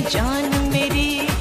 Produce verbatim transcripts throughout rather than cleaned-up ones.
जान मेरी।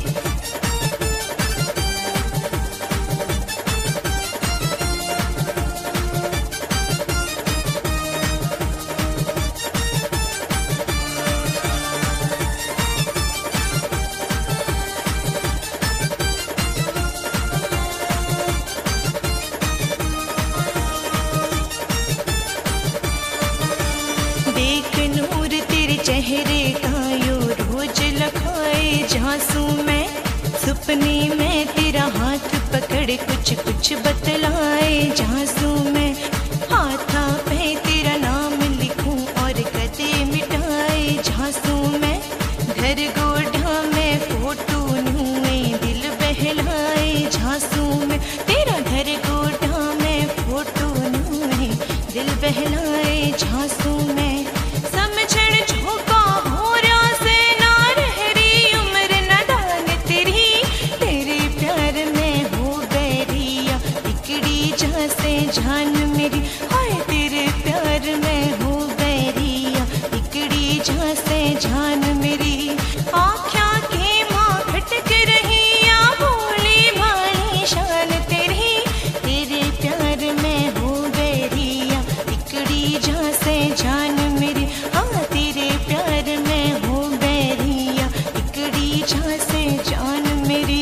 देख नूर तेरे चेहरे का यो रोज लखाए झांसू मैं, सपने में तेरा हाथ पकड़ कुछ कुछ बतलाए झांसू मैं। हाथा पे तेरा नाम लिखूं और कदे मिटाए झांसू मैं। घर गोढ़ा में फोटो नुए दिल बहलाए झांसू में। तेरा घर गोढ़ा में फोटो नुए दिल बहलाए झांसू में। समझण झोंका हो रहा से ना रह रही उम्र नादान तेरी, तेरे प्यार में हो बैरिया बिगड़ी जा से जान मेरी। हाय तेरे प्यार में हो बैरिया बिगड़ी जा से जान मेरी। आँखा के माँ खटक रही या भोली भाली शान तेरी, तेरे प्यार में हो बैरिया बिगड़ी जा से जान मेरी। हाँ तेरे प्यार में हो बैरिया बिगड़ी जा से जान मेरी।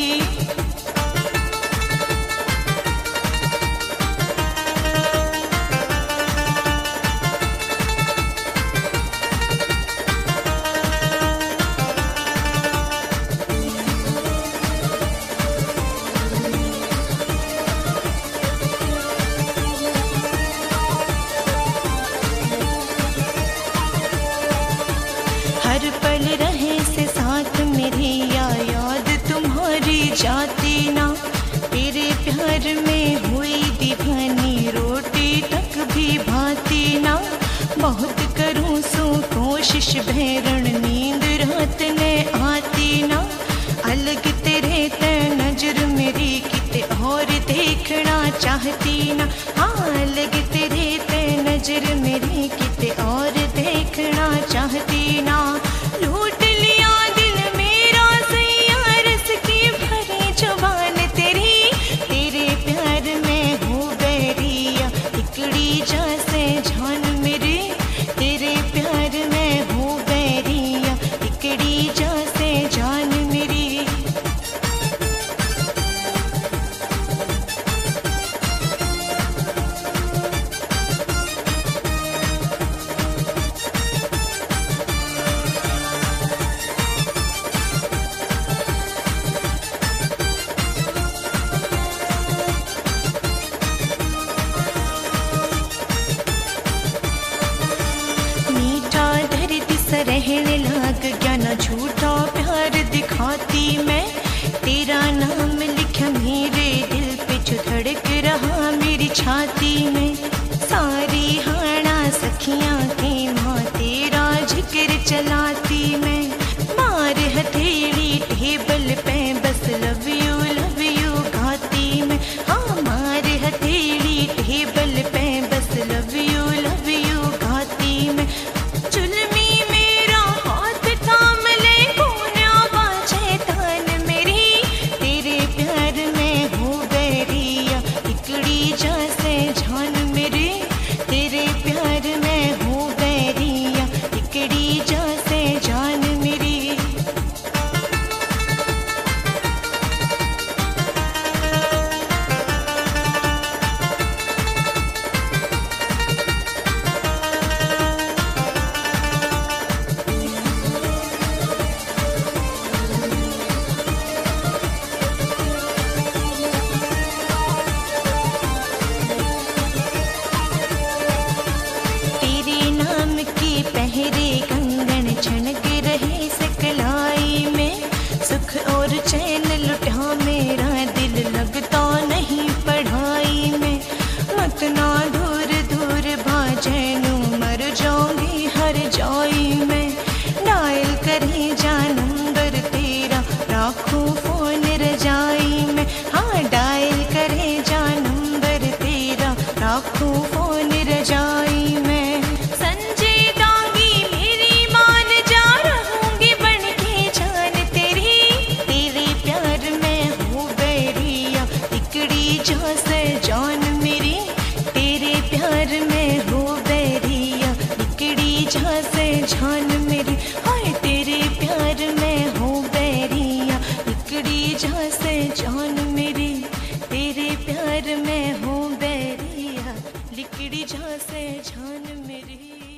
हर पल रहे से साथ मेरे या याद तुम्हारी जाती ना। तेरे प्यार में हुई दीवानी रोटी तक भी भाती ना। बहुत करूं सो कोशिश भैरण नींद रात ने आती ना। अलग तेरे ते नजर मेरी किते और देखना चाहती ना। हाँ अलग तेरे ते नजर मेरी किते और देखना चाहती ना। लूट लिया दिल मेरा सैया रस की भरी जुबान तेरी, तेरे प्यार में हो बैरिया बिगड़ी जा से जान मेरी। तेरे प्यार में हो बैरिया बिगड़ी जा से जान मेरी। मीठा दर्द सा रहने लग गया ना झूठा प्यार दिखाती मैं। तेरा नाम लिखा मेरे दिल पे जो धड़क रहा मेरी छाती में। सारी हाना सखियां के माँ तेरा जिक्र चलाती मैं। मार हथेली टेबल पे बस लव यू लव यू गाती मैं। हाँ मार हथेली टेबल पे बस लव यू लव यू गाती मैं। चुलमी मेरा हाथ थाम ले कोन्या बाजे तान मेरी, तेरे प्यार में हो बैरिया बिगड़ी जा से जान मेरी। तेरे प्यार में हो बैरिया बिगड़ी जा से जान मेरी। तेरे नाम के पहरे कंगन छनक रहे सकलाई में। सुख और चैन लुटा मेरा दिल लगता नहीं पढ़ाई में। मत ना दूर दूर भाजनू मर जाऊंगी हर जाई में। डायल करे जा नंबर तेरा राखूं फोन रजाई में। हाँ डायल करे जा नंबर तेरा राखूं फोन रजाई में। संजय दांगी मेरी मान जा रहूंगी बन के जान तेरी। जान मेरी, हाय तेरे प्यार में हूँ बैरिया, लिकड़ी जा से जान मेरी, तेरे प्यार में हूँ बैरिया, लिकड़ी जा से जान मेरी।